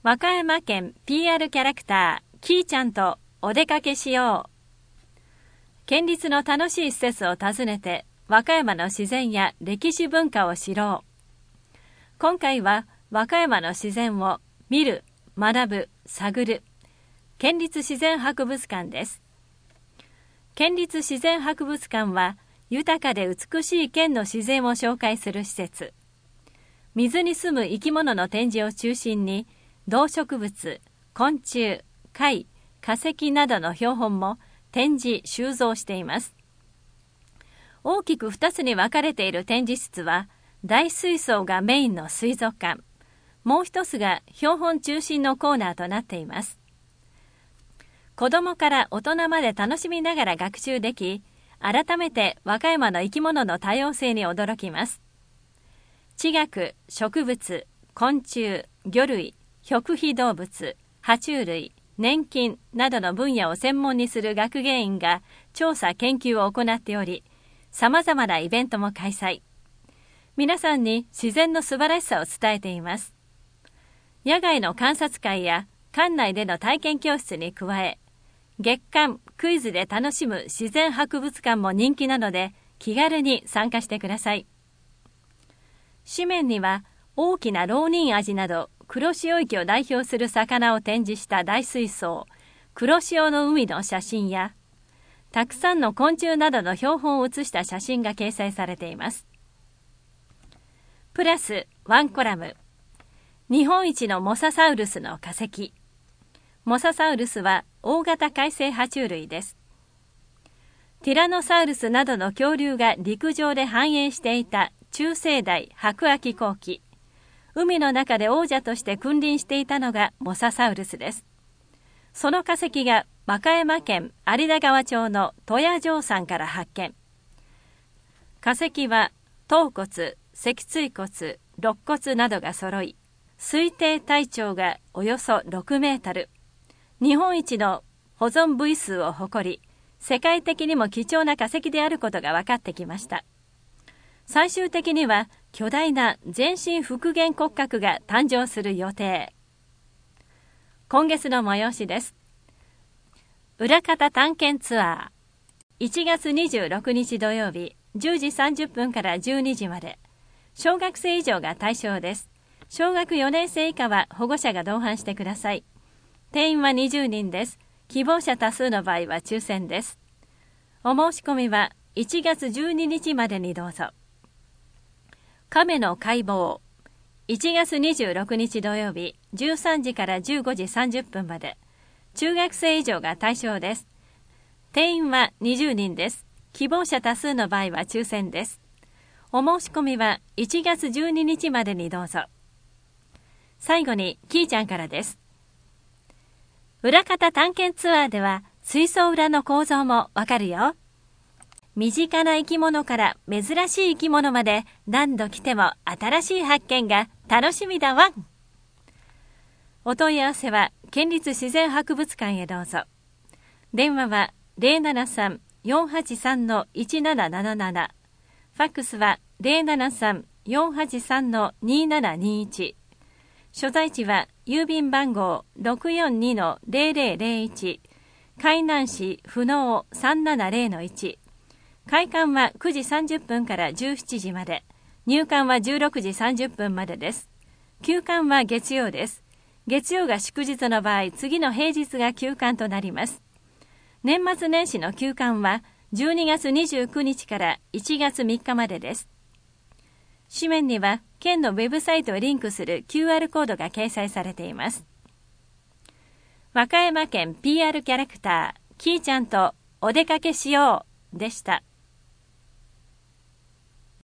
和歌山県 PR キャラクターキーちゃんとお出かけしよう。県立の楽しい施設を訪ねて和歌山の自然や歴史文化を知ろう。今回は和歌山の自然を見る、学ぶ、探る県立自然博物館です。県立自然博物館は豊かで美しい県の自然を紹介する施設。水に住む生き物の展示を中心に動植物、昆虫、貝、化石などの標本も展示・収蔵しています。大きく2つに分かれている展示室は大水槽がメインの水族館、もう一つが標本中心のコーナーとなっています。子どもから大人まで楽しみながら学習でき、改めて和歌山の生き物の多様性に驚きます。地学、植物、昆虫、魚類、食被動物、爬虫類、粘菌などの分野を専門にする学芸員が調査研究を行っており、様々なイベントも開催。皆さんに自然の素晴らしさを伝えています。野外の観察会や館内での体験教室に加え、月間クイズで楽しむ自然博物館も人気なので、気軽に参加してください。紙面には大きなロウニンアジなど黒潮域を代表する魚を展示した大水槽、黒潮の海の写真や、たくさんの昆虫などの標本を写した写真が掲載されています。プラスワンコラム、日本一のモササウルスの化石。モササウルスは大型海生爬虫類です。ティラノサウルスなどの恐竜が陸上で繁栄していた中生代白亜紀後期、海の中で王者として君臨していたのがモササウルスです。その化石が和歌山県有田川町の戸谷城山から発見。化石は頭骨、脊椎骨、肋骨などが揃い、推定体長がおよそ6メートル、日本一の保存部位数を誇り、世界的にも貴重な化石であることが分かってきました。最終的には巨大な全身復元骨格が誕生する予定。今月の催しです。裏方探検ツアー。1月26日土曜日10時30分から12時まで。小学生以上が対象です。小学4年生以下は保護者が同伴してください。定員は20人です。希望者多数の場合は抽選です。お申し込みは1月12日までにどうぞ。亀の解剖。1月26日土曜日13時から15時30分まで。中学生以上が対象です。定員は20人です。希望者多数の場合は抽選です。お申し込みは1月12日までにどうぞ。最後にキーちゃんからです。裏方探検ツアーでは水槽裏の構造もわかるよ。身近な生き物から珍しい生き物まで何度来ても新しい発見が楽しみだわん。お問い合わせは県立自然博物館へどうぞ。電話は 073-483-1777。ファックスは 073-483-2721。所在地は郵便番号 642-0001。海南市府農 370-1。開館は9時30分から17時まで。入館は16時30分までです。休館は月曜です。月曜が祝日の場合、次の平日が休館となります。年末年始の休館は12月29日から1月3日までです。紙面には県のウェブサイトをリンクする QR コードが掲載されています。和歌山県 PR キャラクター、キーちゃんとお出かけしようでした。